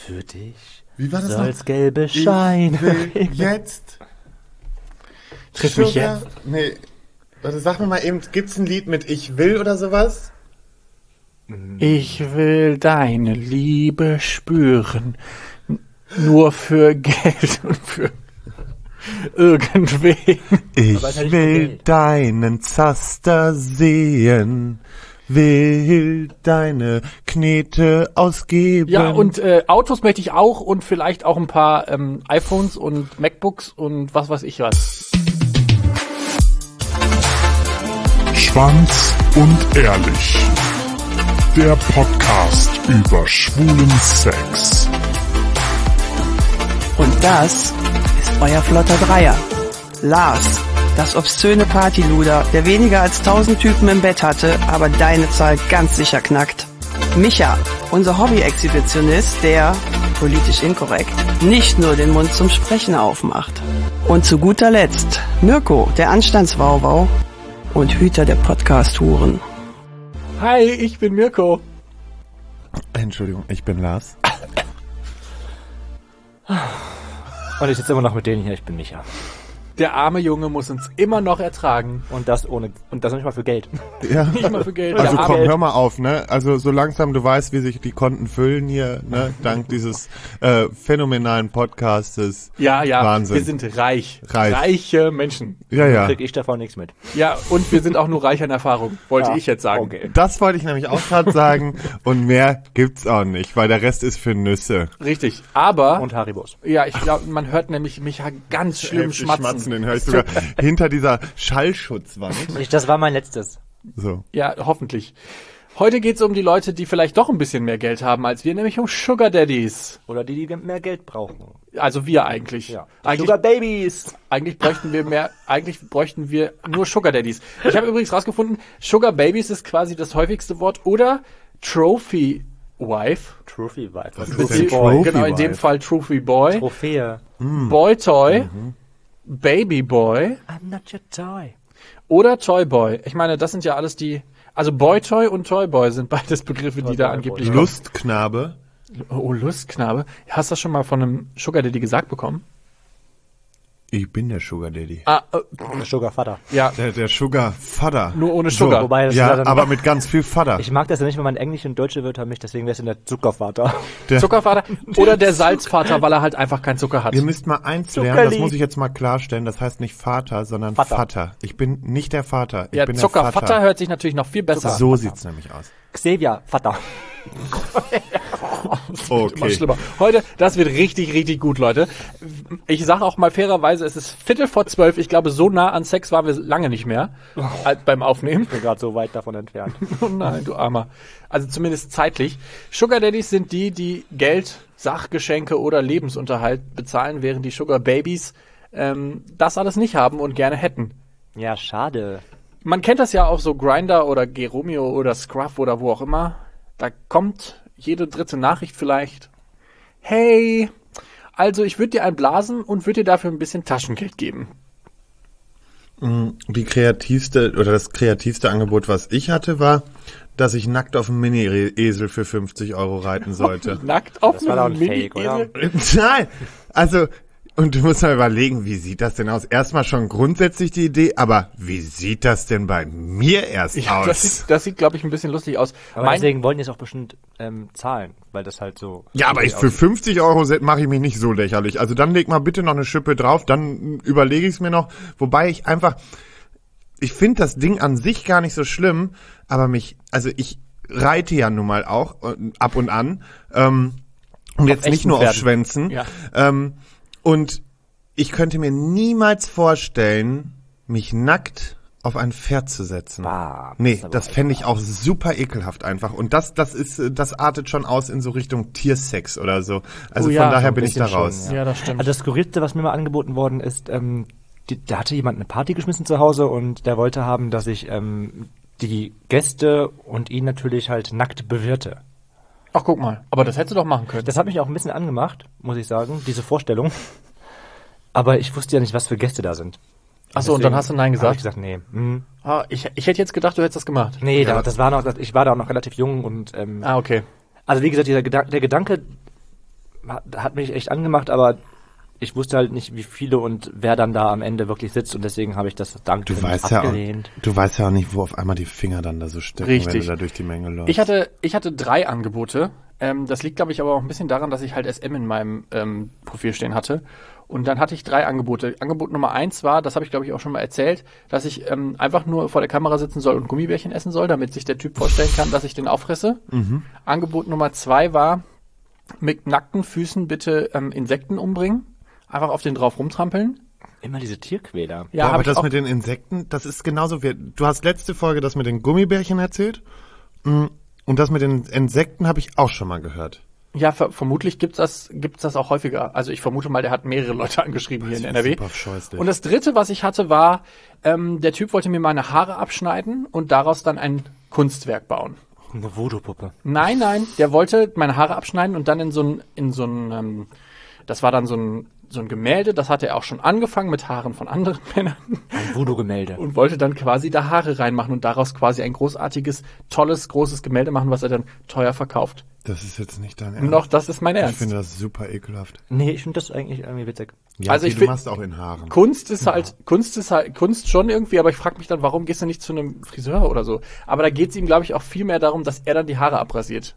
Für dich Wie war das soll's gelbe Scheine. Jetzt. Triff mich jetzt. Nee. Warte, sag mir mal eben, gibt's ein Lied mit Ich will oder sowas? Ich will deine Liebe spüren. Nur für Geld und für irgendwen. Ich Aber ist ja nicht will Geld. deinen Zaster sehen. Will deine Knete ausgeben. Ja, und Autos möchte ich auch und vielleicht auch ein paar iPhones und MacBooks und was weiß ich was. Schwanz und ehrlich. Der Podcast über schwulen Sex. Und das ist euer flotter Dreier. Lars, das obszöne Partyluder, der weniger als 1000 Typen im Bett hatte, aber deine Zahl ganz sicher knackt. Micha, unser Hobby-Exhibitionist, der, politisch inkorrekt, nicht nur den Mund zum Sprechen aufmacht. Und zu guter Letzt Mirko, der Anstandswauwau und Hüter der Podcast-Huren. Hi, ich bin Mirko. Entschuldigung, ich bin Lars. Und ich sitze immer noch mit denen hier, ich bin Micha. Der arme Junge muss uns immer noch ertragen. Und das nicht mal für Geld. Ja. Nicht mal für Geld. Also Der komm, arme- hör mal auf, ne? Also so langsam, du weißt, wie sich die Konten füllen hier, ne? Dank dieses phänomenalen Podcastes. Ja, Wahnsinn. wir sind reich. Reich. Reiche Menschen. Ja, ja. Krieg ich davon nichts mit. Ja, und wir sind auch nur reich an Erfahrung, wollte Ja, ich jetzt sagen. okay. Das wollte ich nämlich auch gerade sagen. Und mehr gibt's auch nicht, weil der Rest ist für Nüsse. Richtig, aber, Und Haribos. ja, ich glaube, man hört nämlich mich ganz schlimm Heftig schmatzen. den höre ich sogar hinter dieser Schallschutzwand. Das war mein letztes. So. Ja, hoffentlich. Heute geht's um die Leute, die vielleicht doch ein bisschen mehr Geld haben als wir, nämlich um Sugar Daddies. Oder die mehr Geld brauchen. Also wir eigentlich. Ja. Eigentlich, Sugar Babies. eigentlich bräuchten wir nur Sugar Daddies. Ich habe übrigens rausgefunden, Sugar Babies ist quasi das häufigste Wort oder Trophy Wife. Trophy Wife. Was Trophy ist denn Boy. Trophy Genau, in dem Wife? Fall Trophy Boy. Trophäe. Boy Toy. Baby Boy. I'm not your toy. Oder Toy Boy. Ich meine, das sind ja alles also Boy Toy und Toy Boy sind beides Begriffe, die da Toy angeblich Boy. kommen. Lustknabe. Oh, Lustknabe. Hast du das schon mal von einem Sugar Daddy gesagt bekommen? Ich bin der Sugar Daddy. Der Sugar Vater. Ja, Der Sugar Vater. nur ohne Sugar. Wobei das ist Ja, dann, aber mit ganz viel Vater. ich mag das ja nicht, wenn man Englisch und Deutsche Wörter mischt, deswegen wäre es der Zuckervater. Zuckervater oder der Salzvater, weil er halt einfach keinen Zucker hat. Ihr müsst mal eins lernen, das muss ich jetzt mal klarstellen, das heißt nicht Vater, sondern Vater. Vater. Ich bin nicht der Vater, ich Ja, bin der Zuckervater Vater. hört sich natürlich noch viel besser an. So sieht's nämlich aus. Xavier Vater. Immer Okay. schlimmer. Heute, das wird richtig, richtig gut, Leute. Ich sage auch mal fairerweise, es ist 11:45. Ich glaube, so nah an Sex waren wir lange nicht mehr beim Aufnehmen. Ich bin gerade so weit davon entfernt. Oh nein, du Armer. Also zumindest zeitlich. Sugar Daddies sind die Geld, Sachgeschenke oder Lebensunterhalt bezahlen, während die Sugar Babies das alles nicht haben und gerne hätten. Ja, schade. Man kennt das ja auf so Grindr oder Geromeo oder Scruff oder wo auch immer. Da kommt jede dritte Nachricht vielleicht. Hey, also ich würde dir einen blasen und würde dir dafür ein bisschen Taschengeld geben. Die kreativste oder das kreativste Angebot, was ich hatte, war, dass ich nackt auf einem Mini-Esel für 50 € reiten sollte. Nackt auf Das war doch ein einem Fake, oder? Mini-Esel? Nein, also, und du musst mal überlegen, wie sieht das denn aus? Erstmal schon grundsätzlich die Idee, aber wie sieht das denn bei mir erst Ja, aus? das sieht glaube ich, ein bisschen lustig aus. Aber deswegen wollen die es auch bestimmt zahlen, weil das halt so... Ja, aber für 50 € mache ich mich nicht so lächerlich. Also dann leg mal bitte noch eine Schippe drauf, dann überlege ich es mir noch. Wobei ich finde das Ding an sich gar nicht so schlimm, aber ich reite ja nun mal auch ab und an. Und jetzt nicht echten nur auf Pferden. Schwänzen. Ja. Und ich könnte mir niemals vorstellen, mich nackt auf ein Pferd zu setzen. Bah, Nee, ist aber das fände ich auch super ekelhaft einfach. Und das artet schon aus in so Richtung Tiersex oder so. Also Oh ja, von daher so ein bin ich da bisschen raus. schon, Ja, das stimmt. Also das Skurrilste, was mir mal angeboten worden ist, da hatte jemand eine Party geschmissen zu Hause und der wollte haben, dass ich die Gäste und ihn natürlich halt nackt bewirte. Ach, guck mal. Aber das hättest du doch machen können. Das hat mich auch ein bisschen angemacht, muss ich sagen, diese Vorstellung. Aber ich wusste ja nicht, was für Gäste da sind. Ach so, und dann hast du Nein Hab ich gesagt? gesagt, nee. Ah, ich hätte jetzt gedacht, du hättest das gemacht. Nee, Ja. ich war da auch noch relativ jung und Ah, okay. also wie gesagt, der Gedanke hat mich echt angemacht, aber ich wusste halt nicht, wie viele und wer dann da am Ende wirklich sitzt und deswegen habe ich das abgelehnt. Du weißt ja auch nicht, wo auf einmal die Finger dann da so stecken, Richtig. wenn du da durch die Menge läufst. Ich hatte 3 Angebote. Das liegt, glaube ich, aber auch ein bisschen daran, dass ich halt SM in meinem Profil stehen hatte. Und dann hatte ich 3 Angebote. Angebot Nummer 1 war, das habe ich, glaube ich, auch schon mal erzählt, dass ich einfach nur vor der Kamera sitzen soll und Gummibärchen essen soll, damit sich der Typ vorstellen kann, dass ich den auffresse. Angebot Nummer 2 war, mit nackten Füßen bitte Insekten umbringen. Einfach auf den drauf rumtrampeln. Immer diese Tierquäler. Ja, Boah, aber das mit den Insekten, das ist genauso wie, du hast letzte Folge das mit den Gummibärchen erzählt. Und das mit den Insekten habe ich auch schon mal gehört. Ja, vermutlich gibt's das auch häufiger. Also ich vermute mal, der hat mehrere Leute angeschrieben hier in NRW. Super scheußlich. Und das dritte, was ich hatte, war, der Typ wollte mir meine Haare abschneiden und daraus dann ein Kunstwerk bauen. Eine Voodoo-Puppe. Nein, der wollte meine Haare abschneiden und dann in so ein das war dann so ein Gemälde, das hatte er auch schon angefangen mit Haaren von anderen Männern. Ein Voodoo-Gemälde. Und wollte dann quasi da Haare reinmachen und daraus quasi ein großartiges, tolles, großes Gemälde machen, was er dann teuer verkauft. Das ist jetzt nicht dein Ernst. Noch, das ist mein Ernst. Ich finde das super ekelhaft. Nee, ich finde das eigentlich irgendwie witzig. Ja, Also okay, ich du find- machst auch in Haaren. Kunst ist halt Kunst schon irgendwie, aber ich frage mich dann, warum gehst du nicht zu einem Friseur oder so? Aber da geht es ihm, glaube ich, auch viel mehr darum, dass er dann die Haare abrasiert.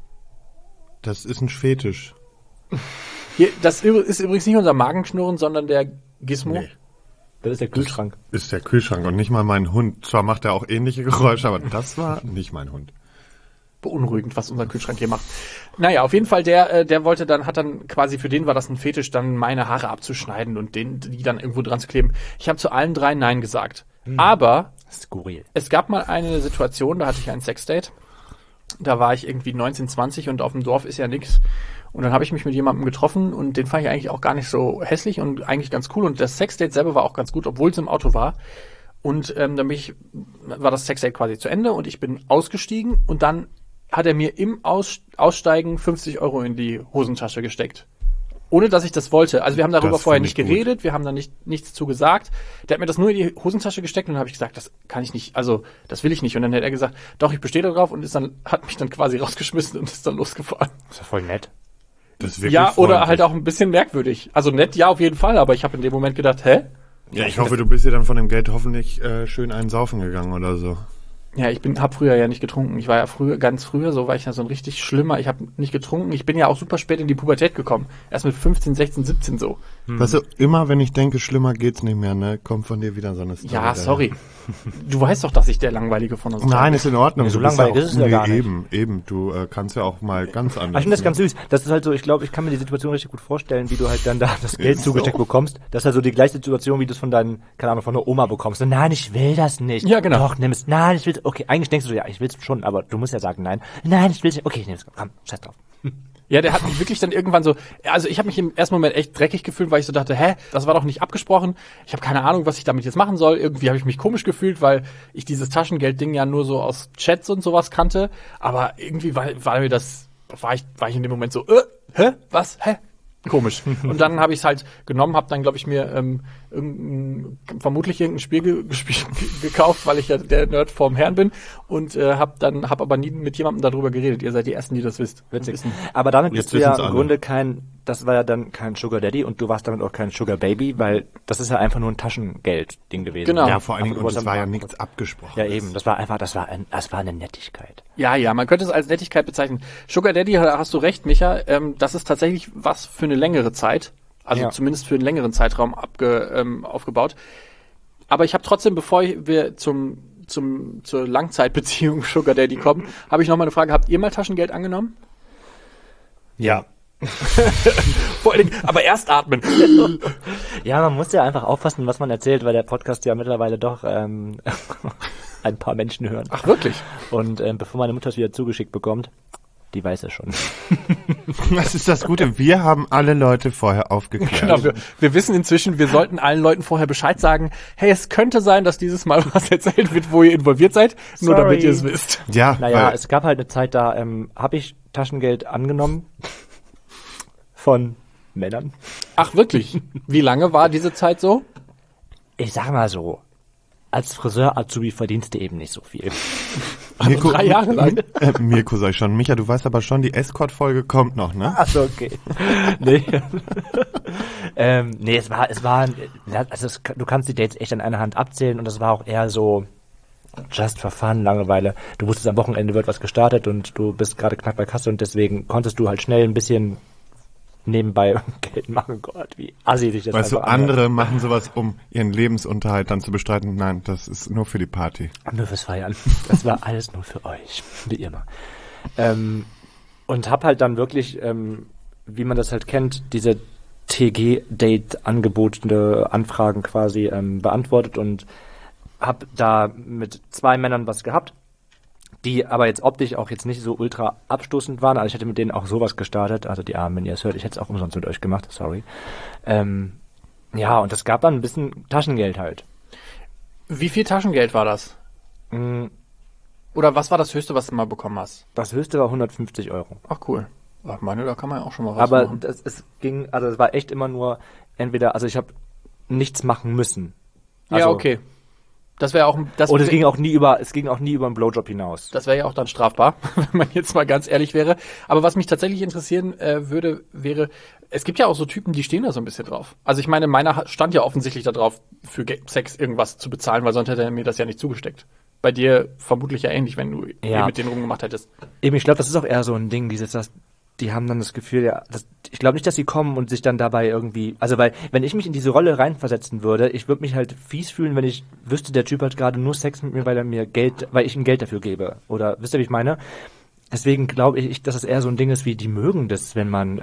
Das ist ein Fetisch. Hier, das ist übrigens nicht unser Magenschnurren, sondern der Gizmo. Nee. Das ist der Kühlschrank. Ist der Kühlschrank und nicht mal mein Hund. Zwar macht er auch ähnliche Geräusche, aber das war nicht mein Hund. Beunruhigend, was unser Kühlschrank hier macht. Naja, auf jeden Fall, der wollte dann, hat dann quasi, für den war das ein Fetisch, dann meine Haare abzuschneiden und die dann irgendwo dran zu kleben. Ich habe zu allen 3 Nein gesagt. Aber Skurril. es gab mal eine Situation, da hatte ich ein Sexdate. Da war ich irgendwie 19, 20 und auf dem Dorf ist ja nix. Und dann habe ich mich mit jemandem getroffen und den fand ich eigentlich auch gar nicht so hässlich und eigentlich ganz cool. Und das Sexdate selber war auch ganz gut, obwohl es im Auto war. Und dann war das Sexdate quasi zu Ende und ich bin ausgestiegen und dann hat er mir im Aussteigen 50 € in die Hosentasche gesteckt. Ohne, dass ich das wollte. Also wir haben darüber Das vorher find nicht ich gut. geredet, wir haben da nichts zu gesagt. Der hat mir das nur in die Hosentasche gesteckt und dann habe ich gesagt, das kann ich nicht, also das will ich nicht. Und dann hat er gesagt, doch, ich bestehe da drauf und hat mich dann quasi rausgeschmissen und ist dann losgefahren. Das ist ja voll nett. Das ist wirklich Ja, oder freundlich. halt auch ein bisschen merkwürdig. Also nett, ja, auf jeden Fall, aber ich habe in dem Moment gedacht, hä? Ja, ich hoffe, du bist dir dann von dem Geld hoffentlich schön einen saufen gegangen oder so. Ja, habe früher ja nicht getrunken. Ich war ja ganz früher, so war ich ja so ein richtig schlimmer. Ich habe nicht getrunken. Ich bin ja auch super spät in die Pubertät gekommen. Erst mit 15, 16, 17 so. Weißt du, immer wenn ich denke, schlimmer geht's nicht mehr, ne, kommt von dir wieder so eine Story. Ja, daher. sorry. Du weißt doch, dass ich der Langweilige von uns Nein, bin. ist in Ordnung. So Du bist langweilig ja ist es ja gar nicht. Eben. Du kannst ja auch mal ganz anders. Ich finde das ganz süß. Das ist halt so, ich glaube, ich kann mir die Situation richtig gut vorstellen, wie du halt dann da das Geld zugesteckt bekommst. Das ist halt so die gleiche Situation, wie du es von deinen, keine Ahnung, von der Oma bekommst. So, nein, ich will das nicht. Ja, genau. Doch, nimm es. Nein, ich will es. Okay, eigentlich denkst du so, ja, ich will es schon, aber du musst ja sagen, nein. Nein, ich will es nicht. Okay, ich nehme es. Komm, scheiß drauf. Ja, der hat mich wirklich dann irgendwann so, also ich habe mich im ersten Moment echt dreckig gefühlt, weil ich so dachte, das war doch nicht abgesprochen. Ich habe keine Ahnung, was ich damit jetzt machen soll. Irgendwie habe ich mich komisch gefühlt, weil ich dieses Taschengeld-Ding ja nur so aus Chats und sowas kannte. Aber irgendwie war ich in dem Moment so, was, komisch. Und dann habe ich es halt genommen, habe dann, glaube ich, mir vermutlich irgendein Spiel gekauft, weil ich ja der Nerd vorm Herrn bin und hab aber nie mit jemandem darüber geredet. Ihr seid die Ersten, die das wisst. Witzig. Aber damit Jetzt bist du ja wissen's im alle. Grunde das war ja dann kein Sugar Daddy und du warst damit auch kein Sugar Baby, weil das ist ja einfach nur ein Taschengeld-Ding gewesen. Genau. Ja, vor allen Dingen, Aber und du es war ja hast- nichts abgesprochen. Ja, eben. Das war eine Nettigkeit. Ja, man könnte es als Nettigkeit bezeichnen. Sugar Daddy, hast du recht, Micha, das ist tatsächlich was für eine längere Zeit. Also Ja. zumindest für einen längeren Zeitraum aufgebaut. Aber ich habe trotzdem, bevor wir zur Langzeitbeziehung Sugar Daddy kommen, habe ich noch mal eine Frage. Habt ihr mal Taschengeld angenommen? Ja. Vor allen Dingen, aber erst atmen. Ja, man muss ja einfach aufpassen, was man erzählt, weil der Podcast ja mittlerweile doch ein paar Menschen hören. Ach, wirklich? Und bevor meine Mutter es wieder zugeschickt bekommt, die weiß es schon. Das ist das Gute. Wir haben alle Leute vorher aufgeklärt. Genau, wir wissen inzwischen, wir sollten allen Leuten vorher Bescheid sagen, hey, es könnte sein, dass dieses Mal was erzählt wird, wo ihr involviert seid, nur Sorry. damit ihr es wisst. Ja, Naja, weil, es gab halt eine Zeit, da habe ich Taschengeld angenommen von Männern. Ach, wirklich? Wie lange war diese Zeit so? Ich sag mal so, als Friseur-Azubi verdienst du eben nicht so viel. Mirko, 3 Jahre lang. Mirko sag ich schon. Micha, du weißt aber schon, die Escort-Folge kommt noch, ne? Ach so, okay. Nee. Nee, es war, also du kannst die Dates echt an einer Hand abzählen und das war auch eher so just for fun, Langeweile. Du wusstest, am Wochenende wird was gestartet und du bist gerade knapp bei Kasse und deswegen konntest du halt schnell ein bisschen nebenbei Geld machen. Gott, wie assi sich das Weißt du, einfach anhört. andere machen sowas, um ihren Lebensunterhalt dann zu bestreiten. Nein, das ist nur für die Party. Nur fürs Feiern. Das war alles nur für euch, wie immer. Und hab halt dann wirklich, wie man das halt kennt, diese TG-Date angebotene Anfragen quasi beantwortet und hab da mit 2 Männern was gehabt, die aber jetzt optisch auch jetzt nicht so ultra abstoßend waren. Also ich hätte mit denen auch sowas gestartet. Also die Armen, wenn ihr es hört, ich hätte es auch umsonst mit euch gemacht, sorry. Ja, und es gab dann ein bisschen Taschengeld halt. Wie viel Taschengeld war das? Oder was war das Höchste, was du mal bekommen hast? Das höchste war 150 Euro. Ach cool. Ach, meine, da kann man ja auch schon mal was Aber machen. es war echt immer nur entweder, also ich habe nichts machen müssen. Ja, Also, okay. Das wäre auch Und es ging auch nie über einen Blowjob hinaus. Das wäre ja auch dann strafbar, wenn man jetzt mal ganz ehrlich wäre. Aber was mich tatsächlich interessieren würde, wäre, es gibt ja auch so Typen, die stehen da so ein bisschen drauf. Also ich meine, meiner stand ja offensichtlich da drauf, für Sex irgendwas zu bezahlen, weil sonst hätte er mir das ja nicht zugesteckt. Bei dir vermutlich ja ähnlich, wenn du mit denen rumgemacht hättest. Eben, ich glaube, das ist auch eher so ein Ding, die haben dann das Gefühl, ich glaube nicht, dass sie kommen und sich dann dabei irgendwie, also weil, wenn ich mich in diese Rolle reinversetzen würde, ich würde mich halt fies fühlen, wenn ich wüsste, der Typ hat gerade nur Sex mit mir, weil ich ihm Geld dafür gebe. Oder, wisst ihr, wie ich meine? Deswegen glaube ich, dass es eher so ein Ding ist, wie die mögen das, wenn man,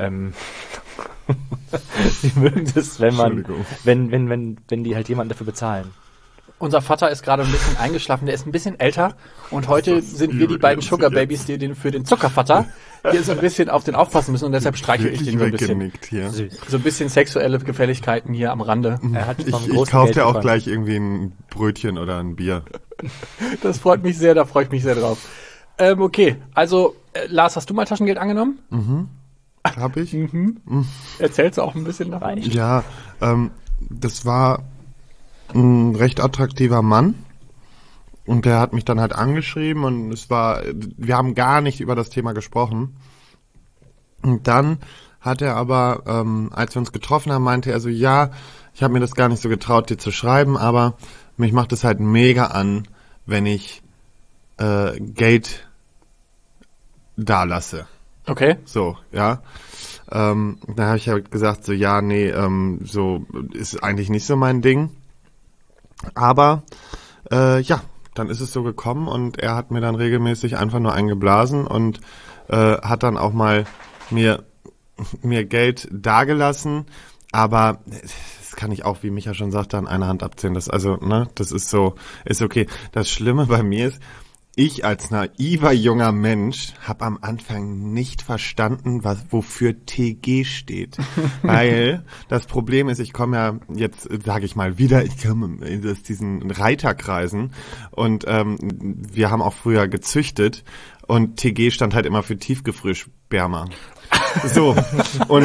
die mögen das, wenn die halt jemanden dafür bezahlen. Unser Vater ist gerade ein bisschen eingeschlafen, der ist ein bisschen älter und heute sind wir die beiden Sugar Babys, die für den Zuckervater hier so ein bisschen auf den aufpassen müssen und deshalb streiche ich den so ein bisschen. Hier. So ein bisschen sexuelle Gefälligkeiten hier am Rande. Er hat vom Ich großen kaufe Geld dir auch bekommen. gleich irgendwie ein Brötchen oder ein Bier. Das freut mich sehr, da freue ich mich sehr drauf. Okay, also Lars, hast du mal Taschengeld angenommen? Hab ich? Erzählst du auch ein bisschen davon? Ja, das war ein recht attraktiver Mann und der hat mich dann halt angeschrieben und wir haben gar nicht über das Thema gesprochen. Und dann hat er aber, als wir uns getroffen haben, meinte er so, ja, ich habe mir das gar nicht so getraut, dir zu schreiben, aber mich macht es halt mega an, wenn ich Geld dalasse. Okay. So, ja. Da habe ich halt gesagt, so, ja, nee, so ist eigentlich nicht so mein Ding. Aber, ja, dann ist es so gekommen und er hat mir dann regelmäßig einfach nur eingeblasen und hat dann auch mal mir Geld dagelassen. Aber das kann ich auch, wie Micha schon sagte, an einer Hand abzählen. Das ist so, ist okay. Das Schlimme bei mir ist, ich als naiver junger Mensch habe am Anfang nicht verstanden, wofür TG steht. Weil das Problem ist, ich komme ja jetzt, sage ich mal wieder, ich komme aus diesen Reiterkreisen und wir haben auch früher gezüchtet und TG stand halt immer für Tiefgefriersperma. So, und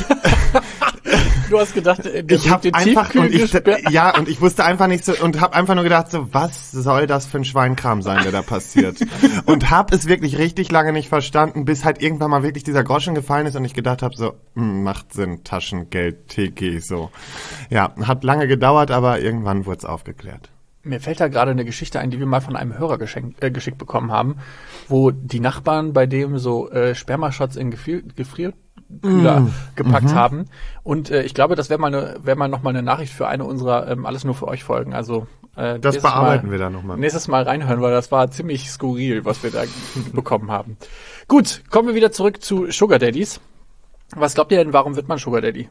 Du hast gedacht, ich habe einfach und ich wusste einfach nicht so und habe einfach nur gedacht so, was soll das für ein Schweinkram sein, der da passiert? Und habe es wirklich richtig lange nicht verstanden, bis halt irgendwann mal wirklich dieser Groschen gefallen ist und ich gedacht habe so, macht Sinn, Taschengeld, TG, so. Ja, hat lange gedauert, aber irgendwann wurde es aufgeklärt. Mir fällt da gerade eine Geschichte ein, die wir mal von einem Hörer geschickt bekommen haben, wo die Nachbarn bei dem so Spermashots in Gefrierkühler gepackt haben. Und ich glaube, das wäre mal noch mal eine Nachricht für eine unserer Alles nur für euch Folgen. Also das bearbeiten wir dann nochmal. Nächstes Mal reinhören, weil das war ziemlich skurril, was wir da bekommen haben. Gut, kommen wir wieder zurück zu Sugar Daddies. Was glaubt ihr denn, warum wird man Sugar Daddy?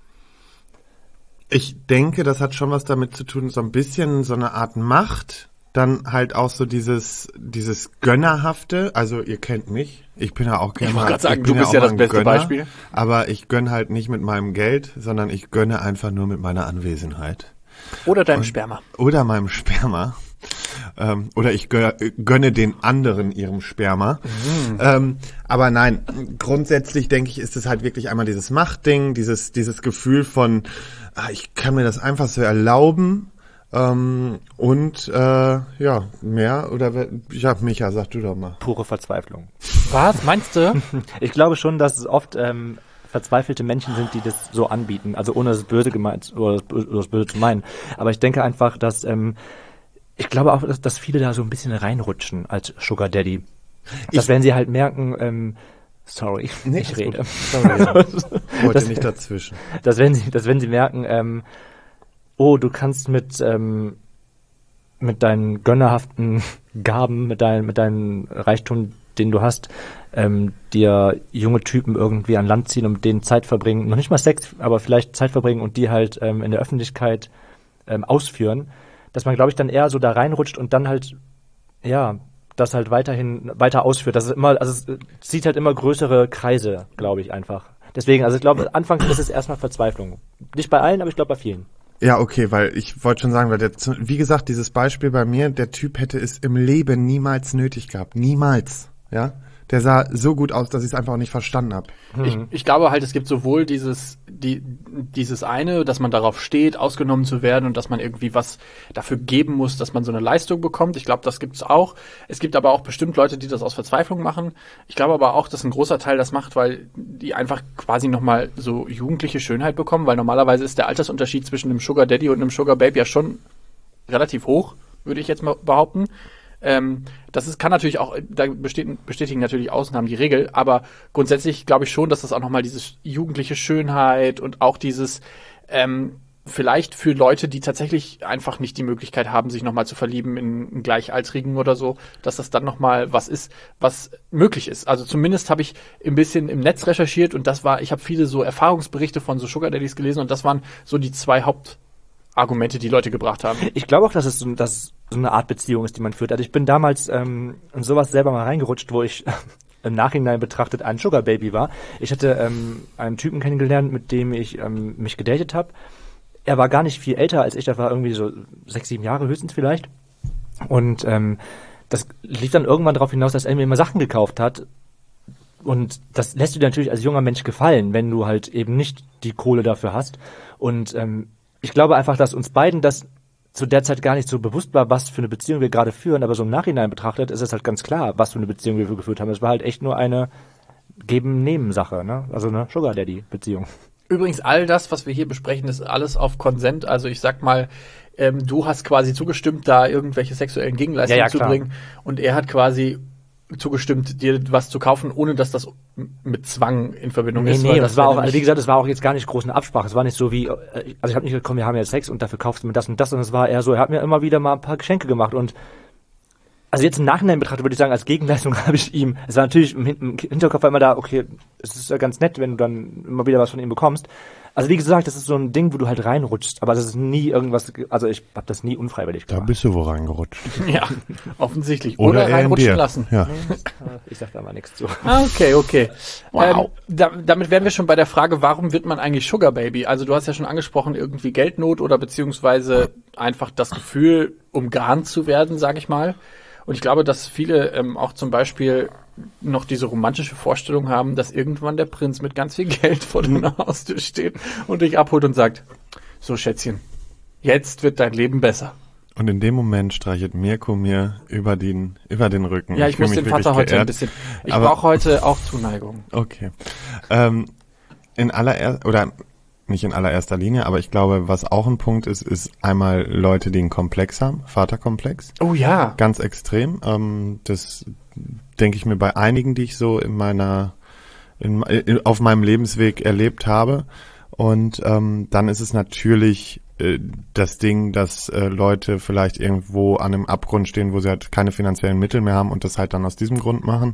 Ich denke, das hat schon was damit zu tun, so ein bisschen so eine Art Macht, dann halt auch so dieses Gönnerhafte, also ihr kennt mich, ich bin ja auch gerne. Ich wollte gerade sagen, du bist ja das beste Beispiel. Aber ich gönne halt nicht mit meinem Geld, sondern ich gönne einfach nur mit meiner Anwesenheit. Oder deinem Sperma. Oder meinem Sperma. Oder ich gönne den anderen ihrem Sperma. Aber nein, grundsätzlich denke ich, ist es halt wirklich einmal dieses Machtding, dieses Gefühl von, ich kann mir das einfach so erlauben Mehr oder Micha, sag du doch mal. Pure Verzweiflung. Was, meinst du? Ich glaube schon, dass es oft verzweifelte Menschen sind, die das so anbieten. Also ohne das Böse gemeint oder das Böse zu meinen. Aber ich denke einfach, dass ich glaube auch, dass viele da so ein bisschen reinrutschen als Sugar Daddy. Dass wenn sie halt merken, sorry, ich rede. Sorry, ja. Wollte nicht dazwischen. Dass wenn sie merken, du kannst mit deinen gönnerhaften Gaben, mit deinem Reichtum, den du hast, dir junge Typen irgendwie an Land ziehen und mit denen Zeit verbringen, noch nicht mal Sex, aber vielleicht Zeit verbringen und die halt in der Öffentlichkeit ausführen, dass man, glaube ich, dann eher so da reinrutscht und dann halt, das halt weiter ausführt. Das ist immer, also es zieht halt immer größere Kreise, glaube ich, einfach. Deswegen, also ich glaube, anfangs ist es erstmal Verzweiflung. Nicht bei allen, aber ich glaube bei vielen. Ja, okay, weil ich wollte schon sagen, wie gesagt, dieses Beispiel bei mir, der Typ hätte es im Leben niemals nötig gehabt. Niemals, ja. Der sah so gut aus, dass ich es einfach auch nicht verstanden habe. Ich glaube halt, es gibt sowohl dieses eine, dass man darauf steht, ausgenommen zu werden und dass man irgendwie was dafür geben muss, dass man so eine Leistung bekommt. Ich glaube, das gibt's auch. Es gibt aber auch bestimmt Leute, die das aus Verzweiflung machen. Ich glaube aber auch, dass ein großer Teil das macht, weil die einfach quasi nochmal so jugendliche Schönheit bekommen, weil normalerweise ist der Altersunterschied zwischen einem Sugar Daddy und einem Sugar Babe ja schon relativ hoch, würde ich jetzt mal behaupten. Kann natürlich auch, da bestätigen natürlich Ausnahmen die Regel, aber grundsätzlich glaube ich schon, dass das auch nochmal diese jugendliche Schönheit und auch dieses, vielleicht für Leute, die tatsächlich einfach nicht die Möglichkeit haben, sich nochmal zu verlieben in einen Gleichaltrigen oder so, dass das dann nochmal was ist, was möglich ist. Also zumindest habe ich ein bisschen im Netz recherchiert und ich habe viele so Erfahrungsberichte von so Sugar Daddies gelesen und das waren so die 2 Hauptargumente, die Leute gebracht haben. Ich glaube auch, dass es so eine Art Beziehung ist, die man führt. Also ich bin damals in sowas selber mal reingerutscht, wo ich im Nachhinein betrachtet ein Sugar Baby war. Ich hatte einen Typen kennengelernt, mit dem ich mich gedatet habe. Er war gar nicht viel älter als ich, das war irgendwie so 6, 7 Jahre höchstens vielleicht. Und das lief dann irgendwann darauf hinaus, dass er mir immer Sachen gekauft hat. Und das lässt du dir natürlich als junger Mensch gefallen, wenn du halt eben nicht die Kohle dafür hast. Und ich glaube einfach, dass uns beiden das zu der Zeit gar nicht so bewusst war, was für eine Beziehung wir gerade führen, aber so im Nachhinein betrachtet ist es halt ganz klar, was für eine Beziehung wir geführt haben. Es war halt echt nur eine Geben-Nehmen-Sache, ne? Also eine Sugar-Daddy-Beziehung. Übrigens, all das, was wir hier besprechen, ist alles auf Konsent. Also ich sag mal, du hast quasi zugestimmt, da irgendwelche sexuellen Gegenleistungen zu bringen und er hat quasi zugestimmt, dir was zu kaufen, ohne dass das mit Zwang in Verbindung ist. Nee, das war auch, wie gesagt, das war auch jetzt gar nicht groß eine Absprache. Es war nicht so wie, also ich habe nicht gesagt, komm, wir haben jetzt Sex und dafür kaufst du mir das und das, sondern es war eher so, er hat mir immer wieder mal ein paar Geschenke gemacht und also jetzt im Nachhinein betrachtet würde ich sagen, als Gegenleistung habe ich ihm, es war natürlich im Hinterkopf immer da, okay, es ist ja ganz nett, wenn du dann immer wieder was von ihm bekommst. Also wie gesagt, das ist so ein Ding, wo du halt reinrutschst, aber das ist nie irgendwas, also ich habe das nie unfreiwillig gemacht. Da bist du wo reingerutscht. Ja, offensichtlich. Oder reinrutschen lassen. Ja. Ich sag da mal nichts zu. Okay. Wow. Damit wären wir schon bei der Frage, warum wird man eigentlich Sugar Baby? Also du hast ja schon angesprochen, irgendwie Geldnot oder beziehungsweise einfach das Gefühl, umgarnt zu werden, sag ich mal. Und ich glaube, dass viele auch zum Beispiel noch diese romantische Vorstellung haben, dass irgendwann der Prinz mit ganz viel Geld vor deiner Haustür steht und dich abholt und sagt, so Schätzchen, jetzt wird dein Leben besser. Und in dem Moment streichelt Mirko mir über den Rücken. Ja, ich muss den Vater heute geehrt. Ein bisschen, ich brauche heute auch Zuneigung. Okay. Nicht in allererster Linie, aber ich glaube, was auch ein Punkt ist einmal Leute, die einen Komplex haben, Vaterkomplex. Oh ja. Ganz extrem. Das denke ich mir bei einigen, die ich so auf meinem Lebensweg erlebt habe. Und dann ist es natürlich das Ding, dass Leute vielleicht irgendwo an einem Abgrund stehen, wo sie halt keine finanziellen Mittel mehr haben und das halt dann aus diesem Grund machen.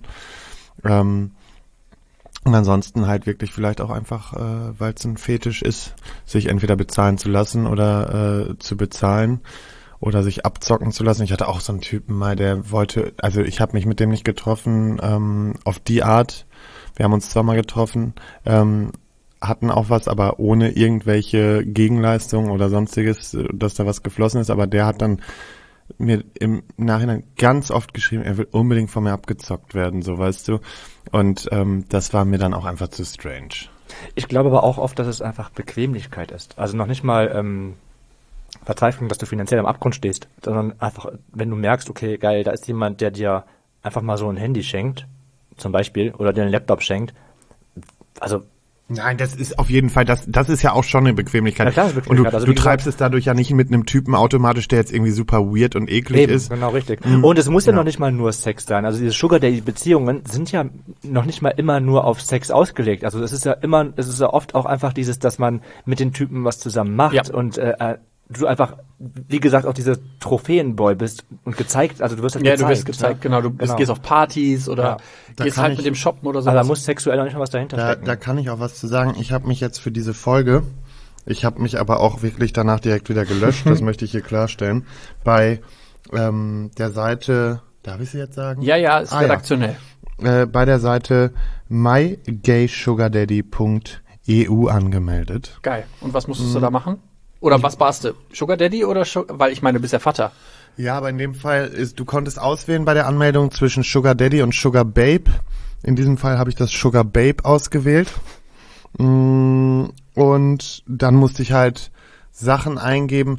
Und ansonsten halt wirklich vielleicht auch einfach, weil es ein Fetisch ist, sich entweder bezahlen zu lassen oder zu bezahlen oder sich abzocken zu lassen. Ich hatte auch so einen Typen mal, der wollte, also ich habe mich mit dem nicht getroffen auf die Art. Wir haben uns zwar mal getroffen, hatten auch was, aber ohne irgendwelche Gegenleistungen oder sonstiges, dass da was geflossen ist. Aber der hat dann mir im Nachhinein ganz oft geschrieben, er will unbedingt von mir abgezockt werden, so weißt du. Und das war mir dann auch einfach zu strange. Ich glaube aber auch oft, dass es einfach Bequemlichkeit ist. Also noch nicht mal Verzweiflung, dass du finanziell am Abgrund stehst, sondern einfach, wenn du merkst, okay, geil, da ist jemand, der dir einfach mal so ein Handy schenkt, zum Beispiel, oder dir einen Laptop schenkt, also Nein, das ist auf jeden Fall, das ist ja auch schon eine Bequemlichkeit. Ja, klar, ist Bequemlichkeit. Und Also, du wie gesagt, treibst es dadurch ja nicht mit einem Typen automatisch, der jetzt irgendwie super weird und eklig ist. genau, richtig. Und es muss ja noch nicht mal nur Sex sein. Also diese Sugar-Daddy-Beziehungen sind ja noch nicht mal immer nur auf Sex ausgelegt. Also es ist ja oft auch einfach dieses, dass man mit den Typen was zusammen macht und du einfach, wie gesagt, auch dieser Trophäenboy bist und gezeigt, also du wirst halt gezeigt. Ja, du wirst gezeigt, genau. Du gehst auf Partys oder gehst halt mit dem Shoppen oder so. Aber da muss sexuell noch nicht mal was dahinter stecken. Da kann ich auch was zu sagen. Ich habe mich jetzt für diese Folge, ich habe mich aber auch wirklich danach direkt wieder gelöscht, das möchte ich hier klarstellen, bei der Seite, darf ich sie jetzt sagen? Ja, ist redaktionell. Bei der Seite mygaysugardaddy.eu angemeldet. Geil. Und was musstest du da machen? Oder was warst du? Sugar Daddy oder weil ich meine, du bist ja Vater. Ja, aber in dem Fall du konntest auswählen bei der Anmeldung zwischen Sugar Daddy und Sugar Babe. In diesem Fall habe ich das Sugar Babe ausgewählt. Und dann musste ich halt Sachen eingeben.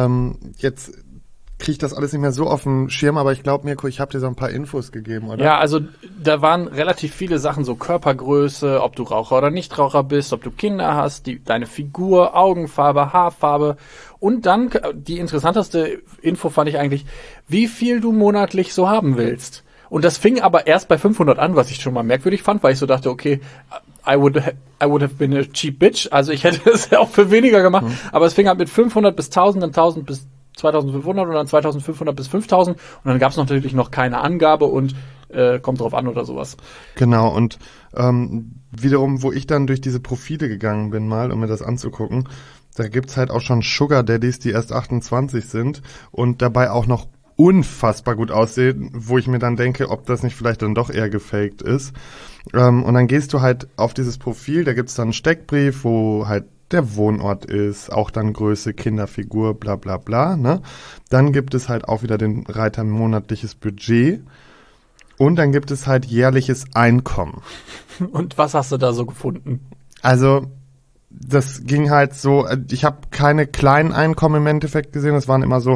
Jetzt kriege ich das alles nicht mehr so auf dem Schirm, aber ich glaube, Mirko, ich habe dir so ein paar Infos gegeben, oder? Ja, also da waren relativ viele Sachen, so Körpergröße, ob du Raucher oder Nichtraucher bist, ob du Kinder hast, deine Figur, Augenfarbe, Haarfarbe und dann, die interessanteste Info fand ich eigentlich, wie viel du monatlich so haben willst. Und das fing aber erst bei 500 an, was ich schon mal merkwürdig fand, weil ich so dachte, okay, I would have been a cheap bitch, also ich hätte es ja auch für weniger gemacht, aber es fing halt mit 500 bis 1000, dann 1000 bis 2500 und dann 2500 bis 5000 und dann gab es natürlich noch keine Angabe und kommt drauf an oder sowas. Genau, und wiederum, wo ich dann durch diese Profile gegangen bin mal, um mir das anzugucken, da gibt's halt auch schon Sugar Daddies, die erst 28 sind und dabei auch noch unfassbar gut aussehen, wo ich mir dann denke, ob das nicht vielleicht dann doch eher gefaked ist. Und dann gehst du halt auf dieses Profil, da gibt's dann einen Steckbrief, wo halt der Wohnort ist, auch dann Größe, Kinderfigur, bla bla bla. Ne? Dann gibt es halt auch wieder den Reiter monatliches Budget und dann gibt es halt jährliches Einkommen. Und was hast du da so gefunden? Also das ging halt so, ich habe keine kleinen Einkommen im Endeffekt gesehen, das waren immer so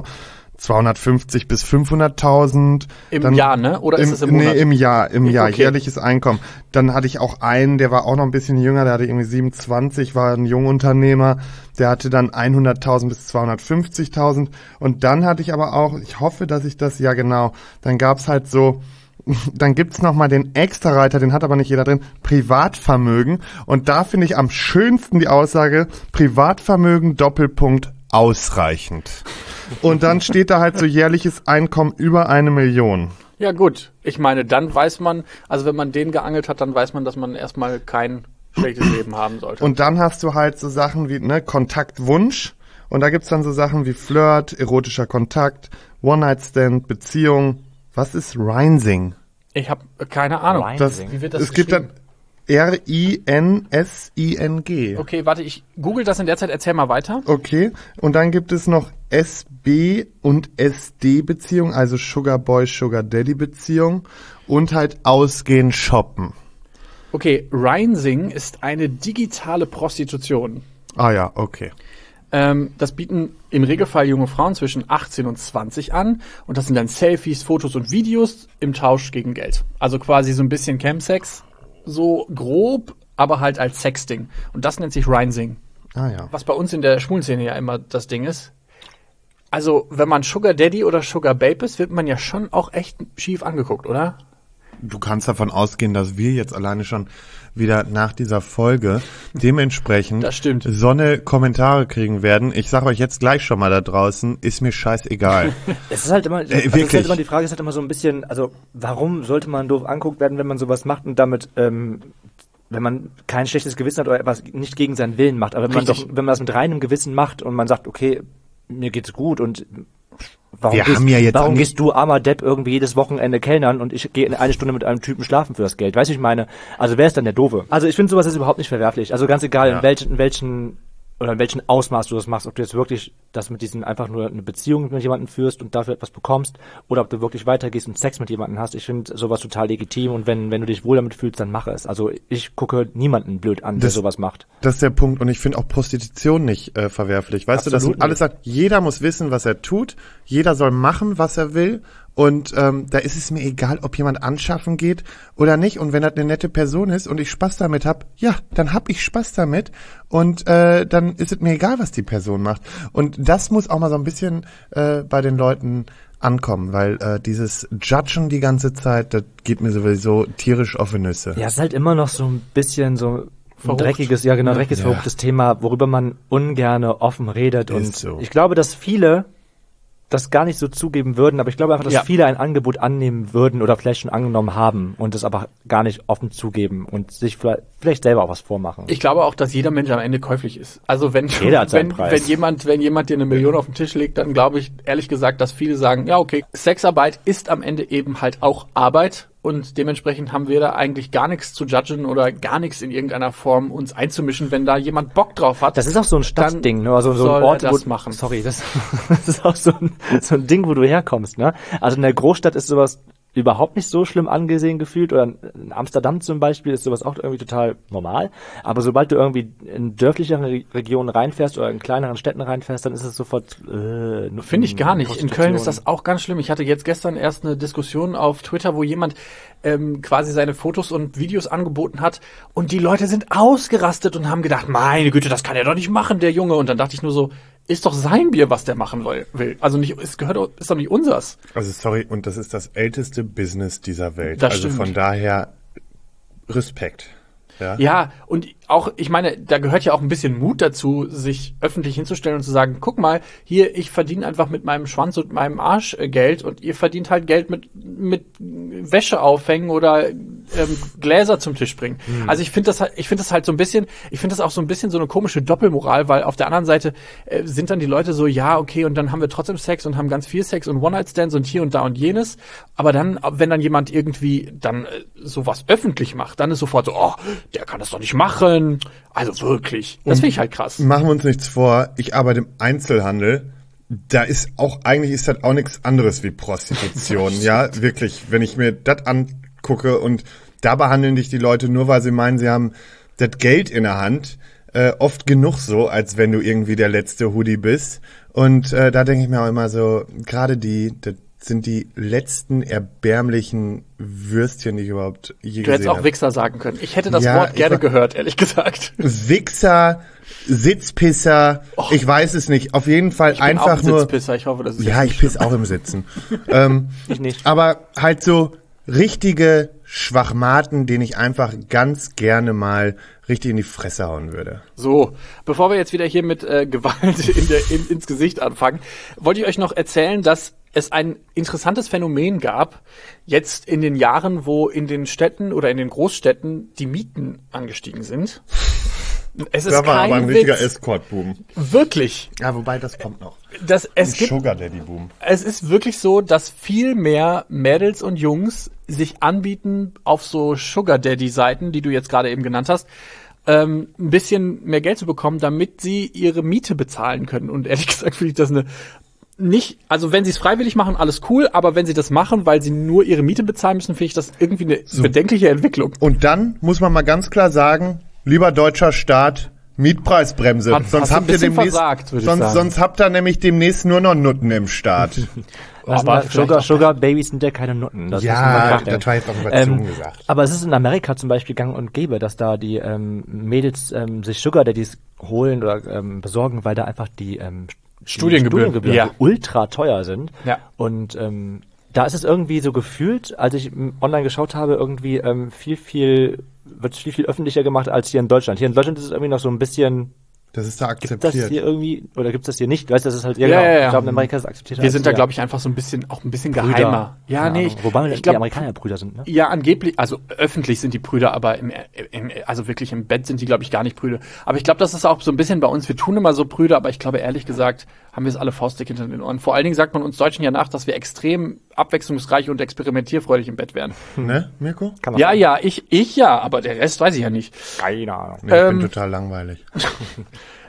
250 bis 500.000. Im Jahr, ne? Oder ist es im Monat? Nee, im Jahr, Okay. jährliches Einkommen. Dann hatte ich auch einen, der war auch noch ein bisschen jünger, der hatte irgendwie 27, war ein Jungunternehmer, der hatte dann 100.000 bis 250.000. Und dann hatte ich aber auch, ich hoffe, dass ich das, ja genau, dann gab's halt so, dann gibt's noch mal den Extra-Reiter, den hat aber nicht jeder drin, Privatvermögen. Und da finde ich am schönsten die Aussage, Privatvermögen Doppelpunkt ausreichend. Und dann steht da halt so jährliches Einkommen über 1 Million. Ja gut, ich meine, dann weiß man, also wenn man den geangelt hat, dann weiß man, dass man erstmal kein schlechtes Leben haben sollte. Und dann hast du halt so Sachen wie Kontaktwunsch. Und da gibt's dann so Sachen wie Flirt, erotischer Kontakt, One-Night-Stand, Beziehung. Was ist Rinsing? Ich habe keine Ahnung. Rinsing? Wie wird das Es gibt dann R-I-N-S-I-N-G. Okay, warte, ich google das in der Zeit, erzähl mal weiter. Okay, und dann gibt es noch SB- und SD-Beziehung, also Sugar Boy, Sugar Daddy-Beziehung und halt Ausgehen, Shoppen. Okay, Rinsing ist eine digitale Prostitution. Ah ja, okay. Das bieten im Regelfall junge Frauen zwischen 18 und 20 an und das sind dann Selfies, Fotos und Videos im Tausch gegen Geld. Also quasi so ein bisschen Chemsex, so grob, aber halt als Sexting. Und das nennt sich Rinsing. Ah ja. Was bei uns in der Schwulenszene ja immer das Ding ist. Also, wenn man Sugar Daddy oder Sugar Babe ist, wird man ja schon auch echt schief angeguckt, oder? Du kannst davon ausgehen, dass wir jetzt alleine schon wieder nach dieser Folge dementsprechend Das stimmt. so eine Kommentare kriegen werden. Ich sage euch jetzt gleich schon mal da draußen, ist mir scheißegal. Es ist halt immer, wirklich. Die Frage ist halt immer so ein bisschen, also warum sollte man doof anguckt werden, wenn man sowas macht und damit, wenn man kein schlechtes Gewissen hat oder etwas nicht gegen seinen Willen macht, aber wenn man das mit reinem Gewissen macht und man sagt, okay, mir geht's gut und warum gehst du, armer Depp, irgendwie jedes Wochenende kellnern und ich gehe eine Stunde mit einem Typen schlafen für das Geld? Weißt du, ich meine, also wer ist dann der Doofe? Also ich finde sowas ist überhaupt nicht verwerflich. Also ganz egal, in welchen oder in welchem Ausmaß du das machst, ob du jetzt wirklich das mit diesen einfach nur eine Beziehung mit jemandem führst und dafür etwas bekommst oder ob du wirklich weitergehst und Sex mit jemandem hast. Ich finde sowas total legitim und wenn du dich wohl damit fühlst, dann mach es. Also ich gucke niemanden blöd an, der sowas macht. Das ist der Punkt und ich finde auch Prostitution nicht verwerflich. Weißt Absolut du, dass alles sagt, jeder muss wissen, was er tut, jeder soll machen, was er will. Und da ist es mir egal, ob jemand anschaffen geht oder nicht. Und wenn das eine nette Person ist und ich Spaß damit hab, ja, dann hab ich Spaß damit. Und dann ist es mir egal, was die Person macht. Und das muss auch mal so ein bisschen bei den Leuten ankommen, weil dieses Judgen die ganze Zeit, das geht mir sowieso tierisch auf die Nüsse. Ja, es ist halt immer noch so ein bisschen so ein dreckiges, Ja. verruchtes Thema, worüber man ungerne offen redet. Ist Und so. ich glaube, dass viele das gar nicht so zugeben würden, aber ich glaube einfach, dass viele ein Angebot annehmen würden oder vielleicht schon angenommen haben und das aber gar nicht offen zugeben und sich vielleicht selber auch was vormachen. Ich glaube auch, dass jeder Mensch am Ende käuflich ist. Also wenn jemand dir 1 Million auf den Tisch legt, dann glaube ich ehrlich gesagt, dass viele sagen, ja okay, Sexarbeit ist am Ende eben halt auch Arbeit und dementsprechend haben wir da eigentlich gar nichts zu judgen oder gar nichts in irgendeiner Form uns einzumischen, wenn da jemand Bock drauf hat. Das ist auch so ein Stadtding, ne? Also so soll ein Ort, er das wo machen. Sorry, das ist auch so ein Ding, wo du herkommst, ne? Also in der Großstadt ist sowas überhaupt nicht so schlimm angesehen gefühlt oder in Amsterdam zum Beispiel ist sowas auch irgendwie total normal. Aber sobald du irgendwie in dörflicheren Regionen reinfährst oder in kleineren Städten reinfährst, dann ist es sofort Finde ich gar nicht. In Köln ist das auch ganz schlimm. Ich hatte jetzt gestern erst eine Diskussion auf Twitter, wo jemand quasi seine Fotos und Videos angeboten hat und die Leute sind ausgerastet und haben gedacht, meine Güte, das kann er doch nicht machen, der Junge. Und dann dachte ich nur so, ist doch sein Bier, was der machen will. Also nicht, ist doch nicht unsers. Also sorry, und das ist das älteste Business dieser Welt. Das also stimmt. von daher Respekt. Ja, und auch, ich meine, da gehört ja auch ein bisschen Mut dazu, sich öffentlich hinzustellen und zu sagen, guck mal, hier, ich verdiene einfach mit meinem Schwanz und meinem Arsch Geld und ihr verdient halt Geld mit Wäsche aufhängen oder Gläser zum Tisch bringen. Also ich finde das halt so ein bisschen, ich finde das auch so ein bisschen so eine komische Doppelmoral, weil auf der anderen Seite sind dann die Leute so, ja, okay, und dann haben wir trotzdem Sex und haben ganz viel Sex und One-Night-Stands und hier und da und jenes, aber dann, wenn dann jemand irgendwie dann sowas öffentlich macht, dann ist sofort so, oh, der kann das doch nicht machen. Also wirklich. Das finde ich halt krass. Machen wir uns nichts vor, ich arbeite im Einzelhandel. Da ist auch, eigentlich ist das auch nichts anderes wie Prostitution. Ja, wirklich. Wenn ich mir das angucke und da behandeln dich die Leute nur, weil sie meinen, sie haben das Geld in der Hand, oft genug so, als wenn du irgendwie der letzte Hoodie bist. Und da denke ich mir auch immer so, gerade das sind die letzten erbärmlichen Würstchen, die ich überhaupt je Du hättest gesehen auch habe. Wichser sagen können. Ich hätte das Ja, Wort ich gerne war- gehört, ehrlich gesagt. Wichser, Sitzpisser, ich weiß es nicht. Auf jeden Fall Ich bin auch einfach ein nur. Sitzpisser. Ich hoffe, das ist Ja, jetzt ich piss auch im Sitzen. Ich nicht. Aber halt so richtige Schwachmaten, denen ich einfach ganz gerne mal richtig in die Fresse hauen würde. so. Bevor wir jetzt wieder hier mit Gewalt ins Gesicht anfangen, wollte ich euch noch erzählen, dass es ein interessantes Phänomen gab, jetzt in den Jahren, wo in den Städten oder in den Großstädten die Mieten angestiegen sind. Es ist Da war kein aber ein richtiger Witz. Escort-Boom. Wirklich. Ja, wobei, das kommt noch. Es gibt Sugar Daddy-Boom. Es ist wirklich so, dass viel mehr Mädels und Jungs sich anbieten auf so Sugar Daddy Seiten, die du jetzt gerade eben genannt hast, ein bisschen mehr Geld zu bekommen, damit sie ihre Miete bezahlen können. Und ehrlich gesagt finde ich das also wenn sie es freiwillig machen, alles cool, aber wenn sie das machen, weil sie nur ihre Miete bezahlen müssen, finde ich das irgendwie eine bedenkliche Entwicklung. Und dann muss man mal ganz klar sagen, lieber deutscher Staat, Mietpreisbremse. Hast du ein bisschen versagt, würde ich sagen. Sonst habt ihr nämlich demnächst nur noch Nutten im Staat. Aber vielleicht Sugar Babys sind ja keine Nutten. Das Ja, muss man klar stellen. das war jetzt auch überzogen gesagt. Aber es ist in Amerika zum Beispiel gang und gäbe, dass da die Mädels sich Sugar Daddies holen oder besorgen, weil da einfach die Studiengebühren, ja. ultra teuer sind. Ja. Und da ist es irgendwie so gefühlt, als ich online geschaut habe, irgendwie wird es viel öffentlicher gemacht als hier in Deutschland. Hier in Deutschland ist es irgendwie noch so ein bisschen, Das ist da gibt das akzeptiert. hier irgendwie, oder gibt es das hier nicht? Weißt du, das ist halt, Ja, ja. Ich glaube, in Amerika ist es akzeptiert. Wir sind da, glaube ich, einfach so ein bisschen geheimer. Ja, nee, Wobei ich die glaube, Amerikaner Brüder sind, ne? ja, angeblich, also öffentlich sind die Brüder, aber also wirklich im Bett sind die, glaube ich, gar nicht Brüder. Aber ich glaube, das ist auch so ein bisschen bei uns. Wir tun immer so Brüder, aber ich glaube, ehrlich gesagt, haben wir es alle faustdick hinter den Ohren. Vor allen Dingen sagt man uns Deutschen ja nach, dass wir extrem abwechslungsreich und experimentierfreudig im Bett wären. Ne, Mirko? Kann Ja, ja, ich ja, aber der Rest weiß ich ja nicht. Keine Ahnung. Nee, ich bin total langweilig.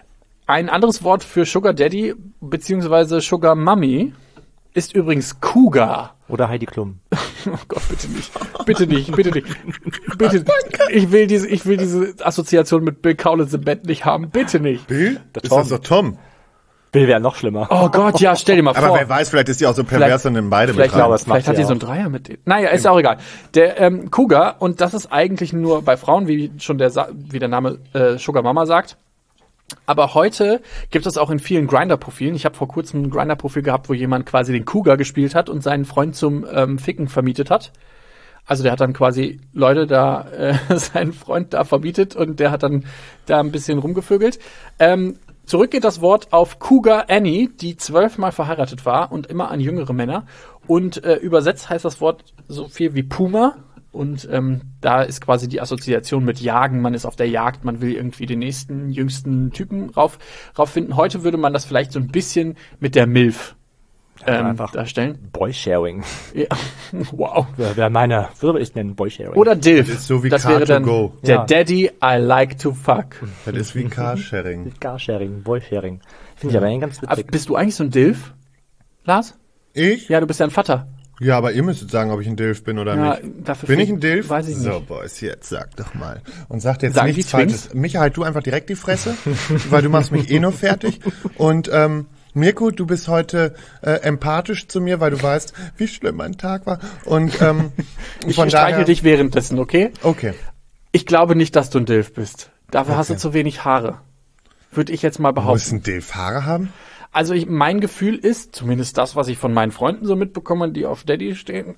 Ein anderes Wort für Sugar Daddy bzw. Sugar Mummy ist übrigens Cougar. Oder Heidi Klum. Oh Gott, bitte nicht. Bitte nicht, bitte nicht. Bitte. Ich will diese Assoziation mit Bill Kaulitz im Bett nicht haben. Bitte nicht. Bill? Ist Tom. das doch Tom? Bill wäre noch schlimmer. Oh Gott, ja, stell dir mal vor. Aber wer weiß, vielleicht ist die auch so pervers und nimmt beide mit Vielleicht, rein. vielleicht hat die so einen Dreier mit denen. Naja, ist ja auch egal. Der Cougar, und das ist eigentlich nur bei Frauen, wie schon wie der Name Sugar Mama sagt. Aber heute gibt es auch in vielen Grindr-Profilen. Ich habe vor kurzem ein Grindr-Profil gehabt, wo jemand quasi den Cougar gespielt hat und seinen Freund zum Ficken vermietet hat. Also der hat dann quasi Leute da, seinen Freund da vermietet und der hat dann da ein bisschen rumgevögelt. Zurück geht das Wort auf Cougar Annie, die 12-mal verheiratet war und immer an jüngere Männer. Und übersetzt heißt das Wort so viel wie Puma. Und da ist quasi die Assoziation mit Jagen. Man ist auf der Jagd, man will irgendwie den nächsten, jüngsten Typen rauffinden. Heute würde man das vielleicht so ein bisschen mit der MILF einfach darstellen. Boysharing. Ja. Wow. Würde ich nennen Boysharing. Oder DILF. Das ist so wie das wäre dann Car2Go. der Ja. Daddy I like to fuck. Das ist wie Carsharing. Carsharing, Boysharing. Finde ich aber eigentlich ganz Aber witzig. bist du eigentlich so ein DILF, Lars? Ich? Ja, du bist ja ein Vater. Ja, aber ihr müsstet sagen, ob ich ein Dilf bin oder Ja, nicht. dafür Bin ich ein Dilf? Weiß ich So, nicht. Boys, jetzt sag doch mal. Und sagt jetzt Sagen nichts die Twins? Falsches. Micha, halt du einfach direkt die Fresse, weil du machst mich eh nur fertig. Und Mirko, du bist heute empathisch zu mir, weil du weißt, wie schlimm mein Tag war. Und Ich von streichel daher... dich währenddessen, okay? Okay. Ich glaube nicht, dass du ein Dilf bist. Dafür hast du zu wenig Haare. Würde ich jetzt mal behaupten. Muss ein Dilf Haare haben? Also mein Gefühl ist, zumindest das, was ich von meinen Freunden so mitbekomme, die auf Daddy stehen,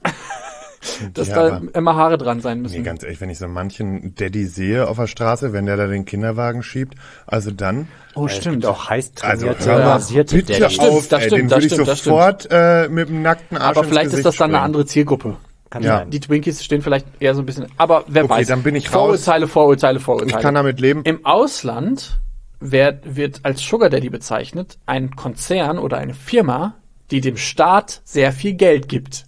dass Ja, da aber- immer Haare dran sein müssen. Nee, ganz ehrlich, wenn ich so manchen Daddy sehe auf der Straße, wenn der da den Kinderwagen schiebt, also dann... Oh, Es stimmt. gibt auch heiß Also trainierte, hör mal, rasierte bitte Daddys. stimmt, auf, das ey, stimmt, den das würde ich stimmt, das sofort mit dem nackten Arsch Aber ins vielleicht ist Gesicht das dann eine springen. andere Zielgruppe. Kann Ja. sein. Die Twinkies stehen vielleicht eher so ein bisschen, aber wer Okay, weiß. dann bin ich raus. Vorurteile. Ich kann damit leben. Im Ausland wird als Sugar Daddy bezeichnet ein Konzern oder eine Firma, die dem Staat sehr viel Geld gibt.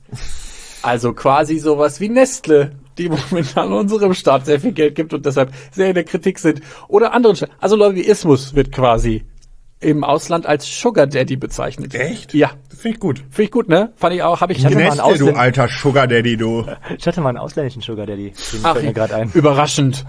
Also quasi sowas wie Nestle, die momentan unserem Staat sehr viel Geld gibt und deshalb sehr in der Kritik sind. Oder anderen Staaten. Also Lobbyismus wird quasi im Ausland als Sugar Daddy bezeichnet. Echt? Ja. Das finde ich gut. Finde ich gut, ne? Fand ich auch, habe ich hatte mal einen Nestle, du Ausländer- alter Sugar Daddy, du. Ich hatte mal einen ausländischen Sugar Daddy. Den Ach, fällt mir gerade ein. überraschend.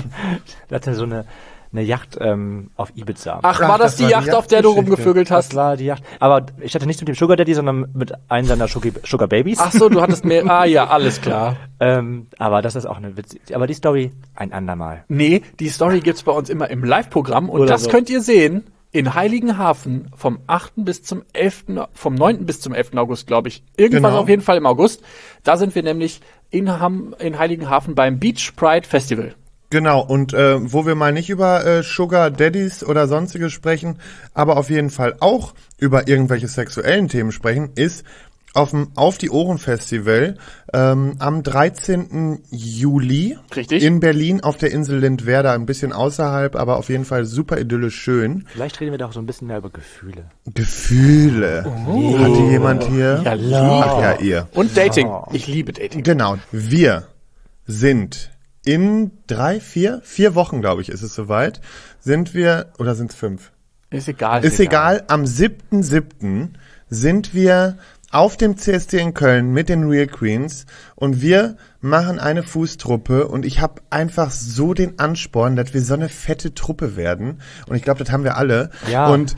Der hatte so eine Yacht auf Ibiza. Ach, war das die Yacht, auf der du Yachtgeschichte. rumgevögelt hast? Das war die Yacht. Aber ich hatte nicht mit dem Sugar Daddy, sondern mit einem seiner Sugar Babies. Ach so, du hattest mehr. Ah ja, alles klar. Aber das ist auch eine witzige. Aber die Story ein andermal. Nee, die Story gibt's bei uns immer im Live-Programm und Oder das so. könnt ihr sehen in Heiligenhafen vom 8. bis zum 11., vom 9. bis zum 11. August, glaube ich. Irgendwas Genau. auf jeden Fall im August. Da sind wir nämlich in Heiligenhafen beim Beach Pride Festival. Genau, und wo wir mal nicht über Sugar Daddies oder sonstiges sprechen, aber auf jeden Fall auch über irgendwelche sexuellen Themen sprechen, ist auf dem Auf die Ohren Festival am 13. Juli Richtig. in Berlin auf der Insel Lindwerder, ein bisschen außerhalb, aber auf jeden Fall super idyllisch schön. Vielleicht reden wir da auch so ein bisschen mehr über Gefühle. Gefühle. Hat die jemand hier? Ja, Ach ja, ihr. Und Dating. Ich liebe Dating. Genau. Wir sind in 4 Wochen, glaube ich, ist es soweit, sind wir, oder sind es 5? Ist egal. Ist egal, am 7.7. sind wir auf dem CSD in Köln mit den Real Queens und wir machen eine Fußtruppe und ich habe einfach so den Ansporn, dass wir so eine fette Truppe werden und ich glaube, das haben wir alle. Ja. Und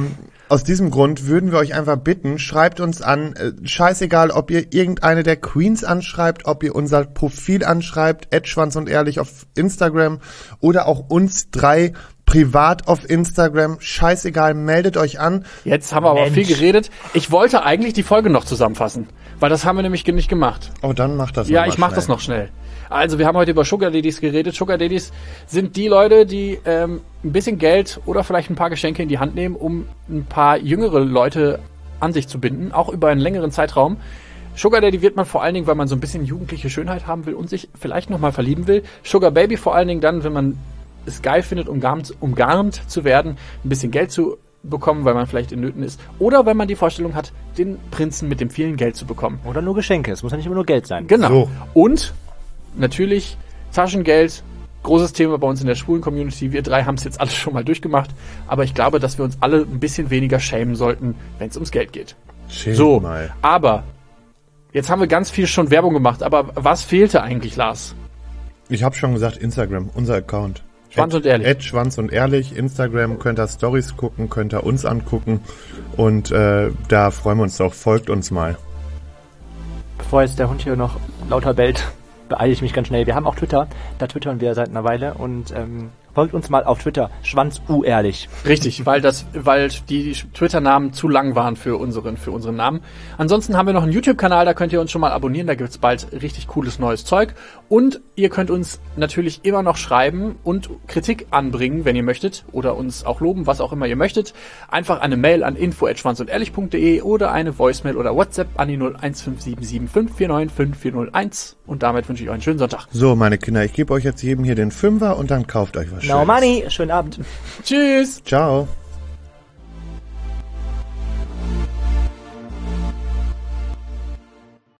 aus diesem Grund würden wir euch einfach bitten, schreibt uns an, scheißegal, ob ihr irgendeine der Queens anschreibt, ob ihr unser Profil anschreibt, @schwanz und ehrlich auf Instagram oder auch uns 3 privat auf Instagram, scheißegal, meldet euch an. Jetzt haben wir aber Mensch. viel geredet. Ich wollte eigentlich die Folge noch zusammenfassen, weil das haben wir nämlich nicht gemacht. Oh, dann macht das Ja, noch ich mal mach das schnell. noch schnell. Also, wir haben heute über Sugar Daddies geredet. Sugar Daddies sind die Leute, die ein bisschen Geld oder vielleicht ein paar Geschenke in die Hand nehmen, um ein paar jüngere Leute an sich zu binden, auch über einen längeren Zeitraum. Sugar Daddy wird man vor allen Dingen, weil man so ein bisschen jugendliche Schönheit haben will und sich vielleicht nochmal verlieben will. Sugar Baby vor allen Dingen dann, wenn man es geil findet, umgarnt zu werden, ein bisschen Geld zu bekommen, weil man vielleicht in Nöten ist. Oder wenn man die Vorstellung hat, den Prinzen mit dem vielen Geld zu bekommen. Oder nur Geschenke. Es muss ja nicht immer nur Geld sein. Genau. So. Und natürlich Taschengeld Großes Thema bei uns in der schwulen Community. Wir drei haben es jetzt alles schon mal durchgemacht. Aber ich glaube, dass wir uns alle ein bisschen weniger schämen sollten, wenn es ums Geld geht. So, aber jetzt haben wir ganz viel schon Werbung gemacht. Aber was fehlte eigentlich, Lars? Ich habe schon gesagt, Instagram, unser Account. Schwanz und ehrlich. Schwanz und ehrlich. Instagram, könnt ihr Stories gucken, könnt ihr uns angucken. Und da freuen wir uns doch. Folgt uns mal. Bevor jetzt der Hund hier noch lauter bellt, beeile ich mich ganz schnell. Wir haben auch Twitter. Da twittern wir seit einer Weile. Und folgt uns mal auf Twitter. Schwanz-ehrlich. Richtig, weil die Twitter-Namen zu lang waren für unseren Namen. Ansonsten haben wir noch einen YouTube-Kanal, da könnt ihr uns schon mal abonnieren, da gibt's bald richtig cooles neues Zeug. Und ihr könnt uns natürlich immer noch schreiben und Kritik anbringen, wenn ihr möchtet, oder uns auch loben, was auch immer ihr möchtet. Einfach eine Mail an info@schwanzundehrlich.de oder eine Voicemail oder WhatsApp an die 0157754954001. Und damit wünsche ich euch einen schönen Sonntag. So, meine Kinder, ich gebe euch jetzt jedem hier den Fünfer und dann kauft euch was No money, schönen Abend. Tschüss. Ciao.